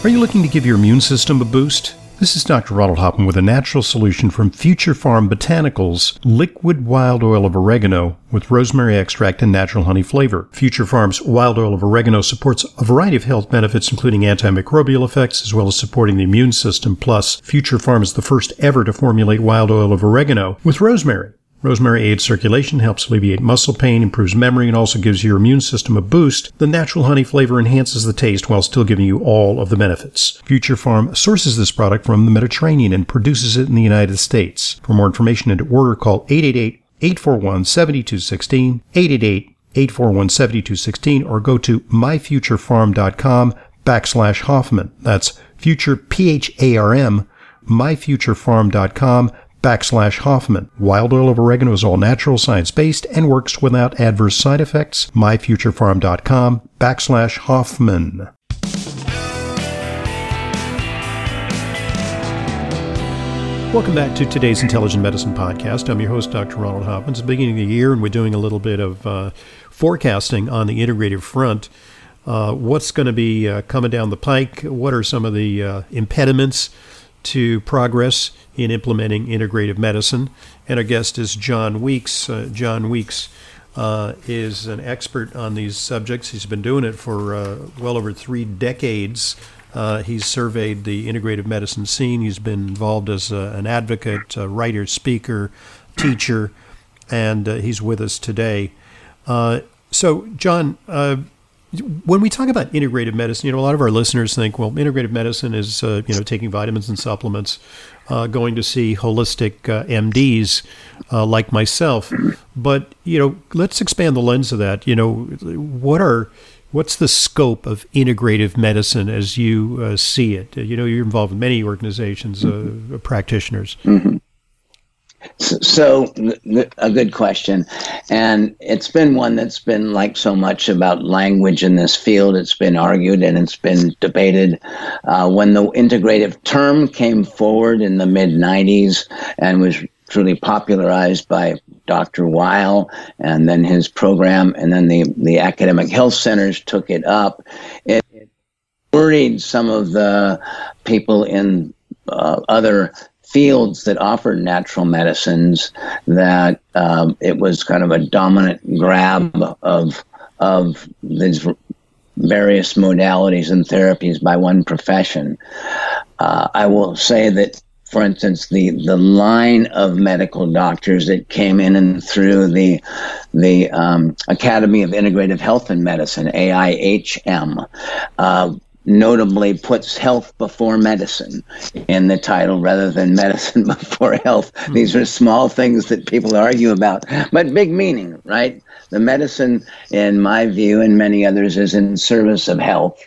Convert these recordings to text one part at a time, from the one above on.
Are you looking to give your immune system a boost? This is Dr. Ronald Hoffman with a natural solution from Future Farm Botanicals, liquid wild oil of oregano with rosemary extract and natural honey flavor. Future Farm's wild oil of oregano supports a variety of health benefits, including antimicrobial effects, as well as supporting the immune system. Plus, Future Farm is the first ever to formulate wild oil of oregano with rosemary. Rosemary aids circulation, helps alleviate muscle pain, improves memory, and also gives your immune system a boost. The natural honey flavor enhances the taste while still giving you all of the benefits. Future Farm sources this product from the Mediterranean and produces it in the United States. For more information and to order, call 888-841-7216, 888-841-7216, or go to myfuturefarm.com/Hoffman. That's future, P-H-A-R-M, myfuturefarm.com/Hoffman. Wild oil of oregano is all natural, science-based, and works without adverse side effects. myfuturefarm.com/Hoffman. Welcome back to today's Intelligent Medicine Podcast. I'm your host, Dr. Ronald Hoffman. It's the beginning of the year, and we're doing a little bit of forecasting on the integrative front. What's going to be coming down the pike? What are some of the impediments to progress in implementing integrative medicine? And our guest is John Weeks. John Weeks is an expert on these subjects. He's been doing it for well over 3 decades. He's surveyed the integrative medicine scene. He's been involved as an advocate, a writer, speaker, teacher, and he's with us today. So, John, when we talk about integrative medicine, a lot of our listeners think, well, integrative medicine is, taking vitamins and supplements, going to see holistic MDs like myself. But, let's expand the lens of that. What's the scope of integrative medicine as you see it? You're involved in many organizations, practitioners. Mm-hmm. So a good question. And it's been one that's been, like so much about language in this field, it's been argued and it's been debated. When the integrative term came forward in the mid-90s and was truly popularized by Dr. Weil and then his program, and then the academic health centers took it up, it worried some of the people in other fields that offered natural medicines that it was kind of a dominant grab of these various modalities and therapies by one profession. I will say that, for instance, the line of medical doctors that came in and through the Academy of Integrative Health and Medicine, AIHM, notably puts health before medicine in the title rather than medicine before health. These are small things that people argue about, but big meaning, right? The medicine, in my view, and many others, is in service of health.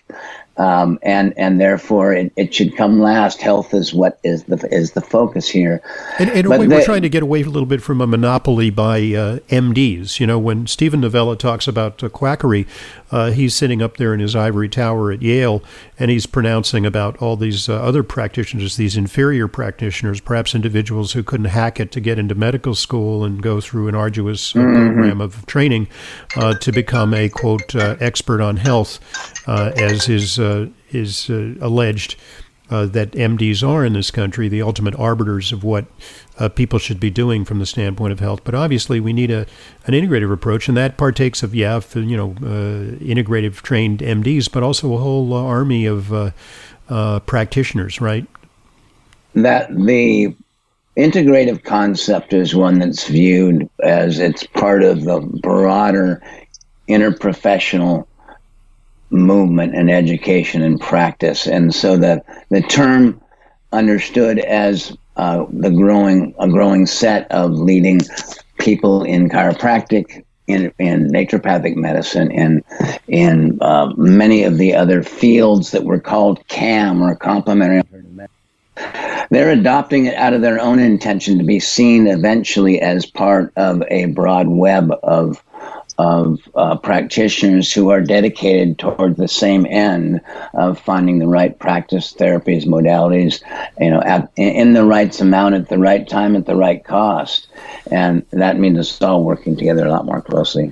And therefore it should come last. Health is what is the focus here. And we're trying to get away a little bit from a monopoly by MDs. When Stephen Novella talks about quackery, he's sitting up there in his ivory tower at Yale, and he's pronouncing about all these other practitioners, these inferior practitioners, perhaps individuals who couldn't hack it to get into medical school and go through an arduous program of training to become a, quote, expert on health, as is alleged that MDs are in this country, the ultimate arbiters of what people should be doing from the standpoint of health. But obviously, we need an integrative approach, and that partakes of, integrative trained MDs, but also a whole army of practitioners, right? That the integrative concept is one that's viewed as it's part of the broader interprofessional movement and education and practice. And so the term understood as a growing set of leading people in chiropractic, in naturopathic medicine, and in many of the other fields that were called CAM, or complementary medicine. They're adopting it out of their own intention to be seen eventually as part of a broad web of practitioners who are dedicated toward the same end of finding the right practice, therapies, modalities, in the right amount, at the right time, at the right cost. And that means us all working together a lot more closely.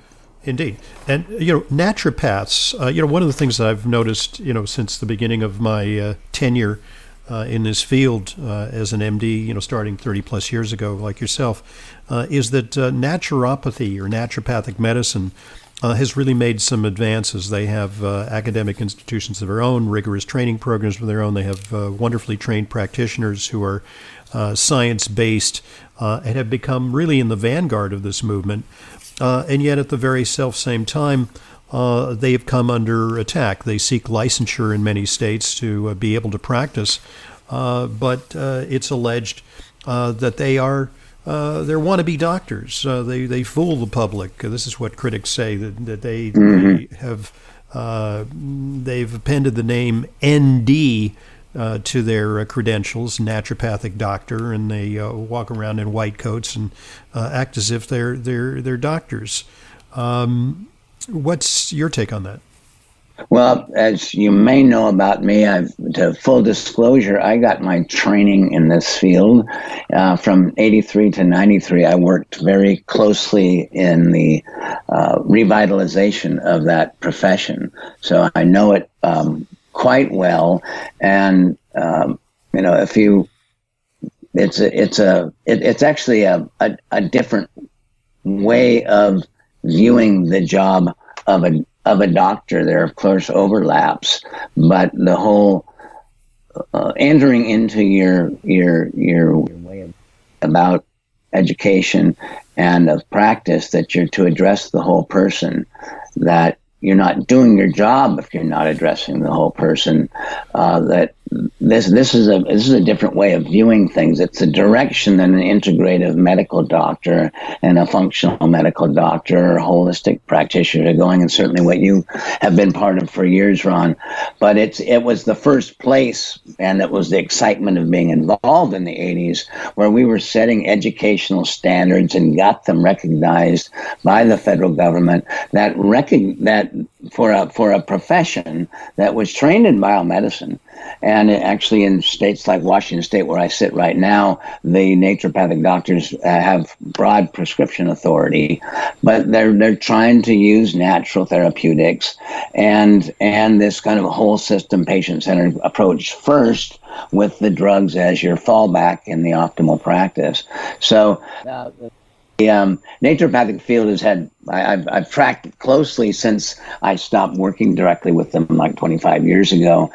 Indeed. And, naturopaths, one of the things that I've noticed, since the beginning of my tenure in this field as an MD, starting 30 plus years ago, like yourself, is that naturopathy or naturopathic medicine has really made some advances. They have academic institutions of their own, rigorous training programs of their own. They have wonderfully trained practitioners who are science-based and have become really in the vanguard of this movement. And yet at the very same time, they have come under attack. They seek licensure in many states to be able to practice, but it's alleged that they're wannabe doctors. They fool the public. This is what critics say, that they have they've appended the name ND to their credentials, naturopathic doctor, and they walk around in white coats and act as if they're doctors. What's your take on that? Well, as you may know about me, to full disclosure, I got my training in this field from 83 to 93. I worked very closely in the revitalization of that profession, so I know it quite well. And it's actually a different way of viewing the job of a doctor. There are, of course, overlaps, but the whole entering into your way of about education and of practice, that you're to address the whole person, that you're not doing your job if you're not addressing the whole person. That this is a different way of viewing things. It's a direction that an integrative medical doctor and a functional medical doctor or holistic practitioner are going, and certainly what you have been part of for years, Ron. But it was the first place, and it was the excitement of being involved in the 80s, where we were setting educational standards and got them recognized by the federal government, that for a profession that was trained in biomedicine. And actually in states like Washington State, where I sit right now, the naturopathic doctors have broad prescription authority, but they're trying to use natural therapeutics and this kind of whole system patient-centered approach first, with the drugs as your fallback in the optimal practice. So the naturopathic field has had, I've tracked it closely since I stopped working directly with them like 25 years ago.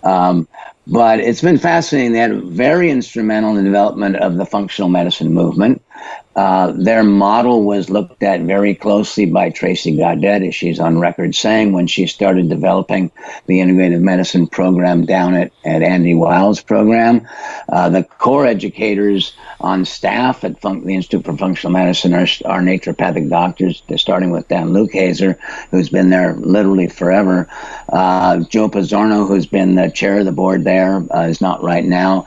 But it's been fascinating. They had very instrumental in the development of the functional medicine movement. Their model was looked at very closely by Tracy Gaudet, as she's on record saying, when she started developing the integrative medicine program down at Andy Weil's program. The core educators on staff at the Institute for Functional Medicine are naturopathic doctors, starting with Dan Lukaser, who's been there literally forever. Joe Pizzorno, who's been the chair of the board there, is not right now.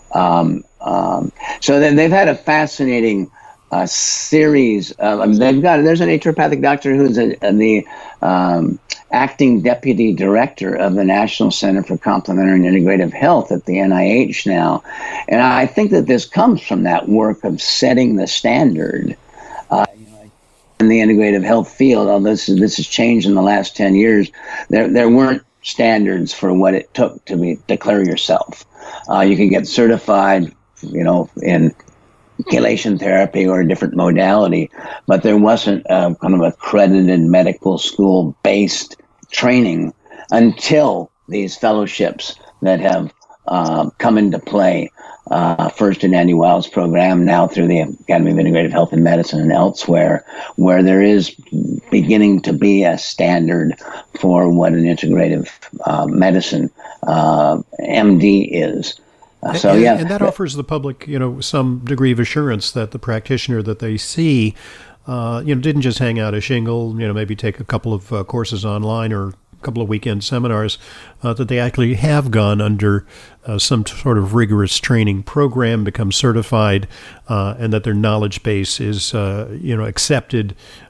So they've had a fascinating series of, there's a naturopathic doctor who's the acting deputy director of the National Center for Complementary and Integrative Health at the NIH now. And I think that this comes from that work of setting the standard in the integrative health field. Although this has changed in the last 10 years, there weren't standards for what it took to declare yourself. You could get certified, in chelation therapy or a different modality, but there wasn't kind of accredited medical school-based training until these fellowships that have come into play, first in Andy Weil's program, now through the Academy of Integrative Health and Medicine and elsewhere, where there is beginning to be a standard for what an integrative medicine MD is. And that offers the public, some degree of assurance that the practitioner that they see, didn't just hang out a shingle, maybe take a couple of courses online or a couple of weekend seminars, that they actually have gone under some sort of rigorous training program, become certified, and that their knowledge base is, accepted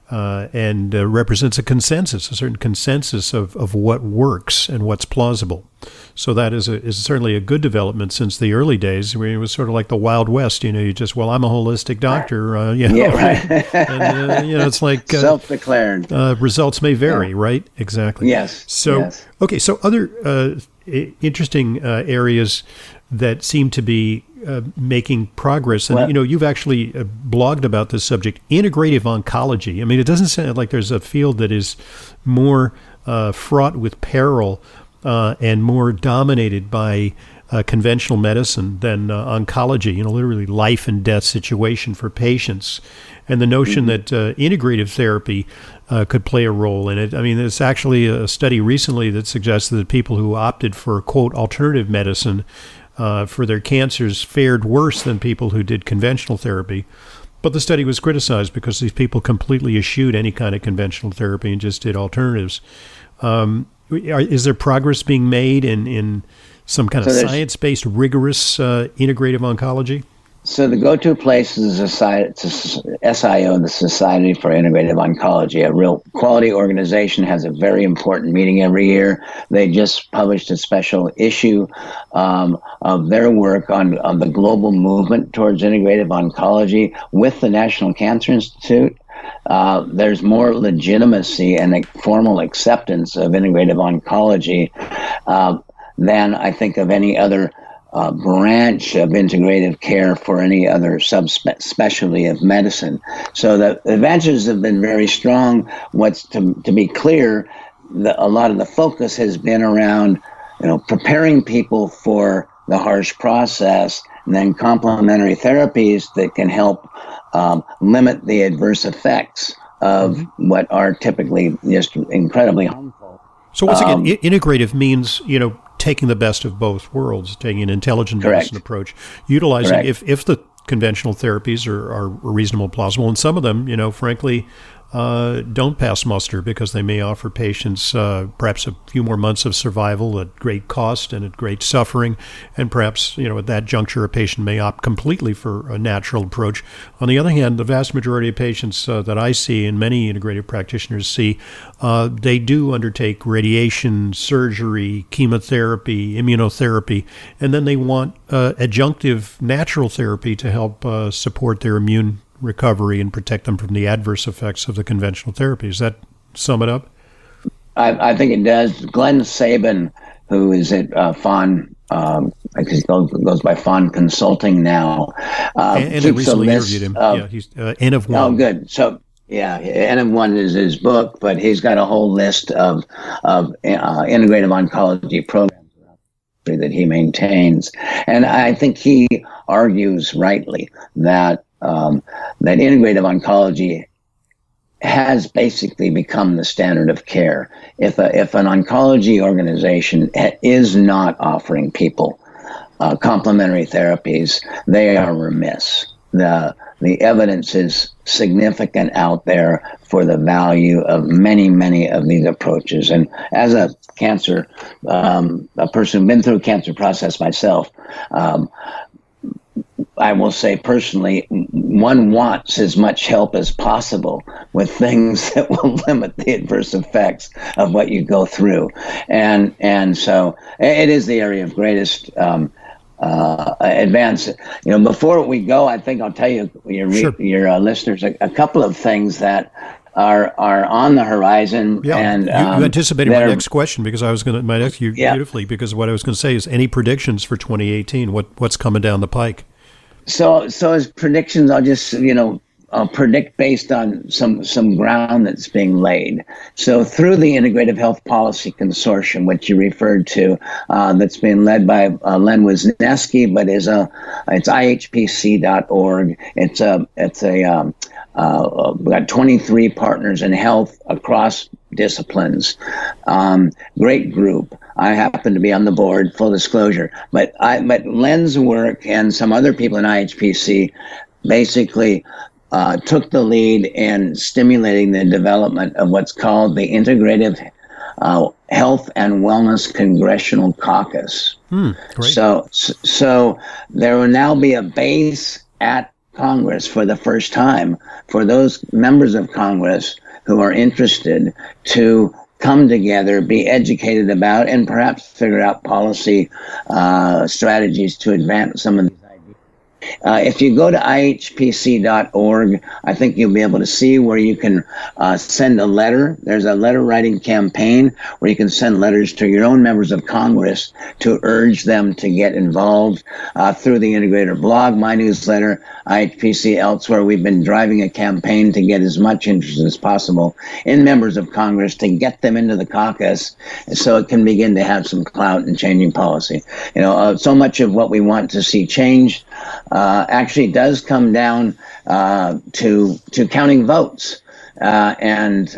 and represents a certain consensus of what works and what's plausible. So that is certainly a good development since the early days, where it was sort of like the Wild West. You just, I'm a holistic doctor. Yeah, right. And, it's like self-declared. Results may vary, right? Exactly. Yes. So, yes. Okay, so other interesting areas that seem to be making progress. And, you've actually blogged about this subject, integrative oncology. I mean, it doesn't sound like there's a field that is more fraught with peril and more dominated by conventional medicine than oncology, literally life and death situation for patients. And the notion that integrative therapy could play a role in it. I mean, there's actually a study recently that suggests that people who opted for, quote, alternative medicine for their cancers fared worse than people who did conventional therapy. But the study was criticized because these people completely eschewed any kind of conventional therapy and just did alternatives. Is there progress being made in some kind of science-based, rigorous integrative oncology? So the go-to place is SIO, the Society for Integrative Oncology, a real quality organization, has a very important meeting every year. They just published a special issue of their work on the global movement towards integrative oncology with the National Cancer Institute. There's more legitimacy and formal acceptance of integrative oncology than I think of any other branch of integrative care for any other subspecialty of medicine. So the advantages have been very strong. What's to be clear, a lot of the focus has been around, preparing people for the harsh process, and then complementary therapies that can help limit the adverse effects of what are typically just incredibly harmful. So once again, integrative means, taking the best of both worlds, taking an intelligent medicine approach, utilizing if the conventional therapies are reasonable, plausible, and some of them, frankly, don't pass muster because they may offer patients perhaps a few more months of survival at great cost and at great suffering, and perhaps at that juncture a patient may opt completely for a natural approach. On the other hand, the vast majority of patients that I see and many integrative practitioners see, they do undertake radiation, surgery, chemotherapy, immunotherapy, and then they want adjunctive natural therapy to help support their immune recovery and protect them from the adverse effects of the conventional therapy. Does that sum it up? I think it does. Glenn Sabin, who is at Fawn, I guess he goes by Fawn Consulting now. And I recently interviewed him. He's N of One. Oh, good. So, N of One is his book, but he's got a whole list of integrative oncology programs that he maintains. And I think he argues rightly that that integrative oncology has basically become the standard of care. If an oncology organization is not offering people complementary therapies, they are remiss. The evidence is significant out there for the value of many of these approaches. And as a cancer, a person who's been through a cancer process myself, I will say personally, one wants as much help as possible with things that will limit the adverse effects of what you go through. And so it is the area of greatest advance. Before we go, I think I'll tell you, your listeners, a couple of things that are on the horizon. Yeah, and you anticipated my next question, because I was going to ask you beautifully, because what I was going to say is, any predictions for 2018? What's coming down the pike? So as predictions, I'll just I'll predict based on some ground that's being laid. So through the Integrative Health Policy Consortium, which you referred to, that's being led by Len Wisniewski, but it's ihpc.org. We've got 23 partners in health across disciplines. Great group. I happen to be on the board, full disclosure. But Len's work and some other people in IHPC basically took the lead in stimulating the development of what's called the Integrative Health and Wellness Congressional Caucus. Great. So there will now be a base at Congress for the first time for those members of Congress who are interested to come together, be educated about, and perhaps figure out policy strategies to advance some of these ideas. If you go to ihpc.org, I think you'll be able to see where you can send a letter. There's a letter writing campaign where you can send letters to your own members of Congress to urge them to get involved through the Integrator blog, my newsletter, IHPC Elsewhere. We've been driving a campaign to get as much interest as possible in members of Congress to get them into the caucus so it can begin to have some clout in changing policy. So much of what we want to see changed actually does come down to counting votes. And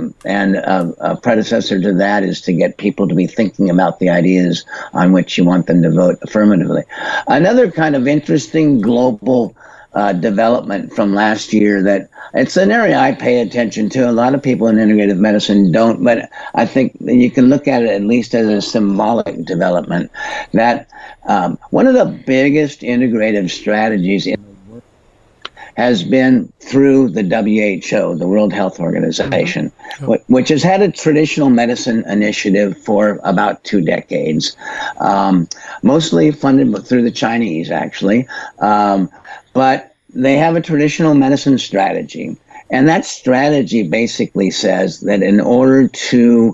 a predecessor to that is to get people to be thinking about the ideas on which you want them to vote affirmatively. Another kind of interesting global development from last year that it's an area I pay attention to. A lot of people in integrative medicine don't, but I think you can look at it at least as a symbolic development that one of the biggest integrative strategies in the world has been through the WHO, the World Health Organization, which has had a traditional medicine initiative for about 2 decades, mostly funded through the Chinese, actually. But they have a traditional medicine strategy. And that strategy basically says that in order to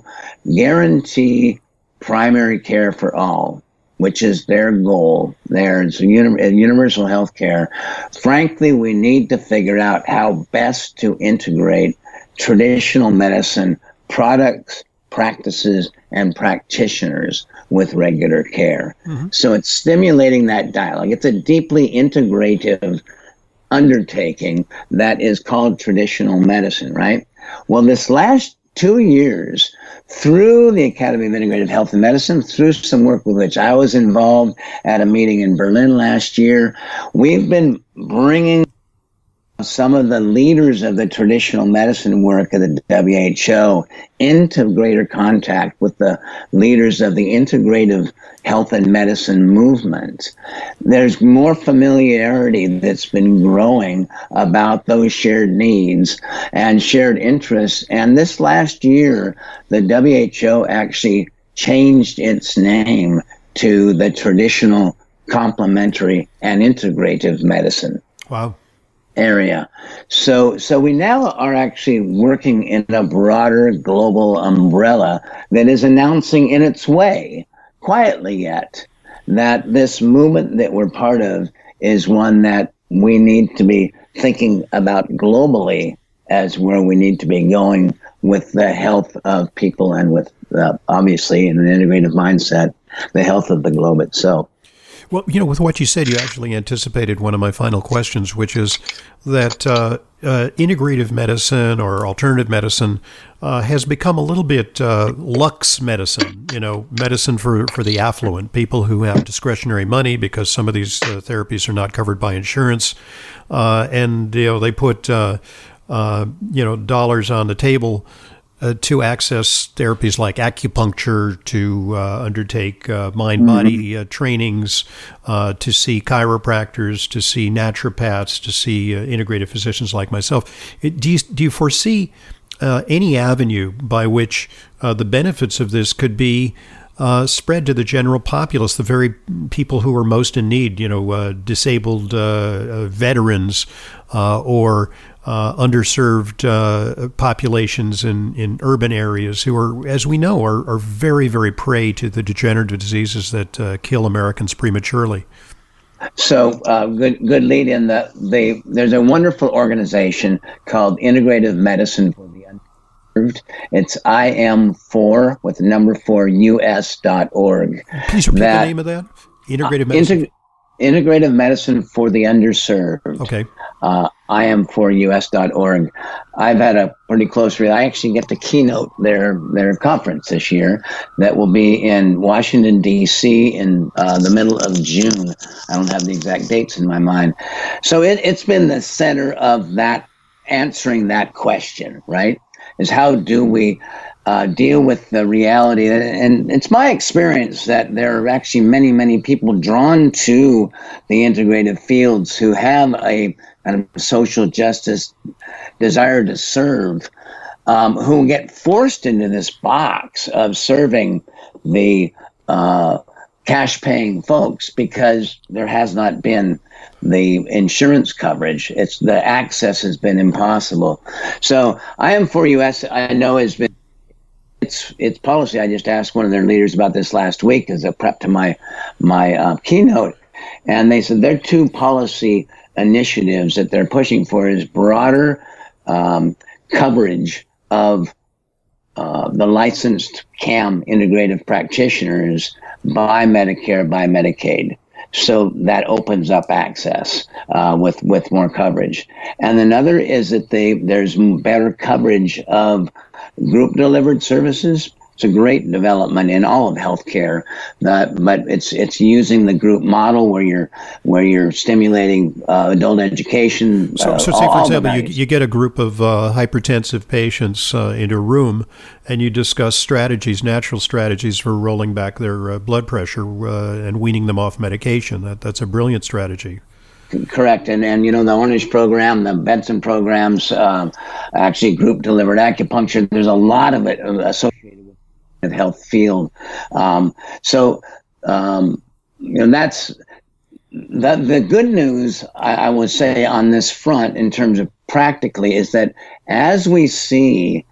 guarantee primary care for all, which is their goal, there's universal health care, frankly, we need to figure out how best to integrate traditional medicine products, practices, and practitioners with regular care. Mm-hmm. So it's stimulating that dialogue. It's a deeply integrative undertaking that is called traditional medicine, right? Well, this last 2 years, through the Academy of Integrative Health and Medicine, through some work with which I was involved at a meeting in Berlin last year, we've been bringing some of the leaders of the traditional medicine work of the WHO into greater contact with the leaders of the integrative health and medicine movement. There's more familiarity that's been growing about those shared needs and shared interests. And this last year, the WHO actually changed its name to the Traditional Complementary and Integrative Medicine. Wow. Area. So we now are actually working in a broader global umbrella that is announcing in its way, quietly yet, that this movement that we're part of is one that we need to be thinking about globally as where we need to be going with the health of people and with, obviously, in an integrative mindset, the health of the globe itself. Well, with what you said, you actually anticipated one of my final questions, which is that integrative medicine or alternative medicine has become a little bit lux medicine, medicine for the affluent, people who have discretionary money because some of these therapies are not covered by insurance. And they put, dollars on the table to access therapies like acupuncture, to undertake mind-body trainings, to see chiropractors, to see naturopaths, to see integrative physicians like myself. Do you foresee any avenue by which the benefits of this could be spread to the general populace, the very people who are most in need, disabled veterans or underserved populations in urban areas who are, as we know, are very, very prey to the degenerative diseases that kill Americans prematurely? So good lead in. There's a wonderful organization called Integrative Medicine for the Underserved. It's IM4 with the number 4US.org. Please repeat the name of that. Integrative Medicine. Integrative Medicine for the Underserved. Okay. IM4US.org. I've had a pretty close I actually get to keynote their conference this year that will be in Washington, D.C. in the middle of June. I don't have the exact dates in my mind. So it's been the center of that, answering that question, right? Is how do we deal with the reality. And it's my experience that there are actually many, many people drawn to the integrative fields who have a kind of social justice desire to serve, who get forced into this box of serving the cash-paying folks because there has not been the insurance coverage. It's the access has been impossible. So IM4US, I know, has been its policy. I just asked one of their leaders about this last week as a prep to my keynote, and they said their two policy initiatives that they're pushing for is broader coverage of the licensed CAM integrative practitioners by Medicare, by Medicaid. So that opens up access with more coverage. And another is that there's better coverage of group delivered services. It's a great development in all of healthcare, but it's using the group model where you're stimulating adult education. So say for example, you get a group of hypertensive patients into a room, and you discuss natural strategies for rolling back their blood pressure and weaning them off medication. That's a brilliant strategy. Correct. And the Orange program, the Benson programs, actually group delivered acupuncture, there's a lot of it associated with the health field. That's the good news, I would say, on this front in terms of practically is that as we see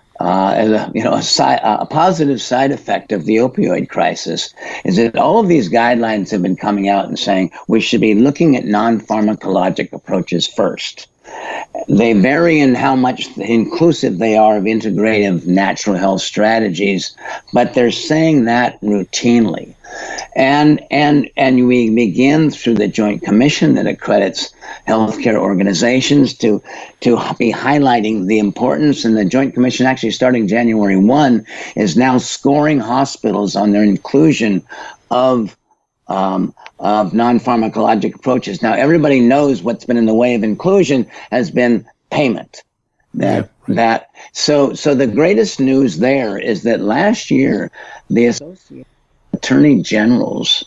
a positive side effect of the opioid crisis is that all of these guidelines have been coming out and saying we should be looking at non-pharmacologic approaches first. They vary in how much inclusive they are of integrative natural health strategies, but they're saying that routinely. And we begin through the Joint Commission that accredits healthcare organizations to be highlighting the importance. And the Joint Commission, actually starting January 1, is now scoring hospitals on their inclusion of non-pharmacologic approaches. Now, everybody knows what's been in the way of inclusion has been payment. So the greatest news there is that last year, the Association of Attorney Generals,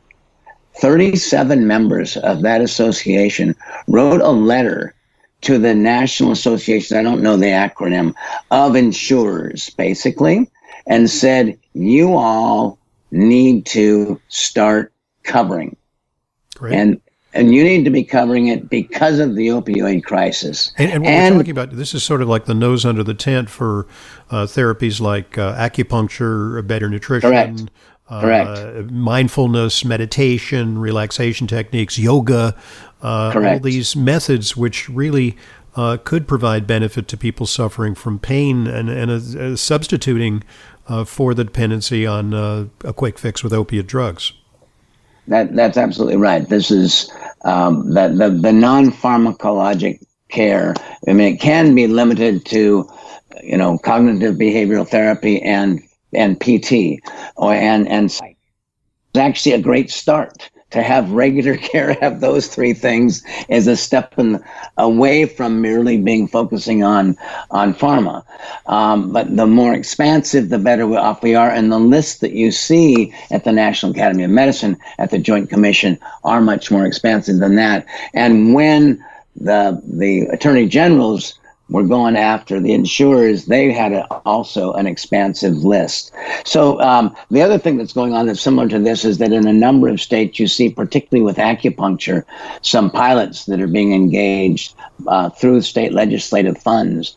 37 members of that association wrote a letter to the National Association, I don't know the acronym, of insurers, basically, and said, you all need to start covering. Great. And you need to be covering it because of the opioid crisis. And what we're talking about, this is sort of like the nose under the tent for therapies like acupuncture, better nutrition, Correct. Mindfulness, meditation, relaxation techniques, yoga, all these methods which really could provide benefit to people suffering from pain and substituting for the dependency on a quick fix with opiate drugs. That's absolutely right. This is the non-pharmacologic care. I mean, it can be limited to, cognitive behavioral therapy and PT and psych. It's actually a great start. To have regular care, have those three things is a step away from merely focusing on pharma. But the more expansive, the better off we are. And the lists that you see at the National Academy of Medicine, at the Joint Commission, are much more expansive than that. And when the Attorney Generals were going after the insurers, they had also an expansive list. So the other thing that's going on that's similar to this is that in a number of states, you see, particularly with acupuncture, some pilots that are being engaged through state legislative funds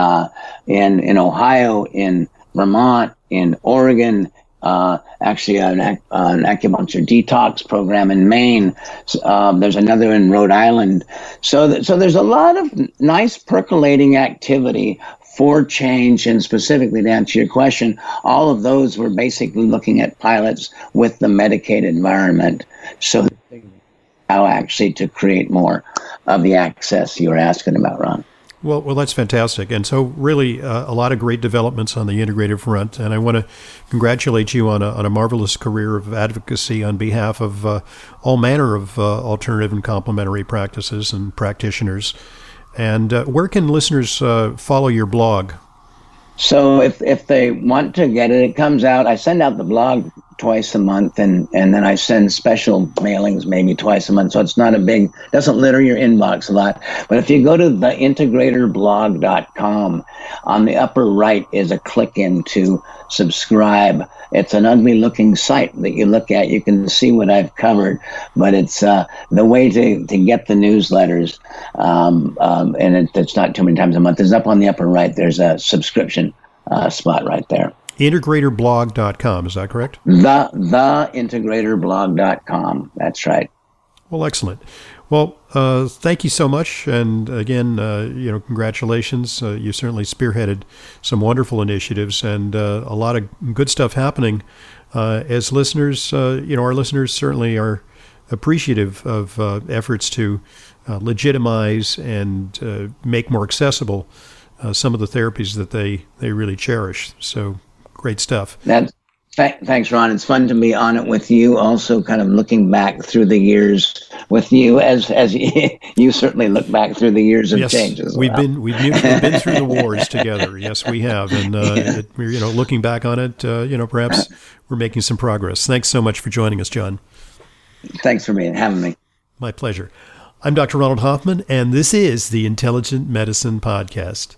in Ohio, in Vermont, in Oregon, actually an acupuncture detox program in Maine. There's another in Rhode Island. So there's a lot of nice percolating activity for change. And specifically to answer your question, all of those were basically looking at pilots with the Medicaid environment. So how actually to create more of the access you were asking about, Ron. Well, that's fantastic. And so really a lot of great developments on the integrative front. And I want to congratulate you on a marvelous career of advocacy on behalf of all manner of alternative and complementary practices and practitioners. And where can listeners follow your blog? So if they want to get it, it comes out. I send out the blog twice a month, and then I send special mailings maybe twice a month. So it's not doesn't litter your inbox a lot. But if you go to theintegratorblog.com, on the upper right is a click in to subscribe. It's an ugly looking site that you look at. You can see what I've covered, but it's the way to get the newsletters, and it's not too many times a month. It's up on the upper right. There's a subscription spot right there. Integratorblog.com, is that correct? Theintegratorblog.com. That's right. Well, excellent. Well, thank you so much. And again, congratulations. You certainly spearheaded some wonderful initiatives and a lot of good stuff happening. As listeners, our listeners certainly are appreciative of efforts to legitimize and make more accessible some of the therapies that they really cherish. So great stuff. Thanks, Ron. It's fun to be on it with you. Also, kind of looking back through the years with you, as you certainly look back through the years of change as well. We've been through the wars together. Yes, we have, and looking back on it, perhaps we're making some progress. Thanks so much for joining us, John. Thanks for having me. My pleasure. I'm Dr. Ronald Hoffman, and this is the Intelligent Medicine Podcast.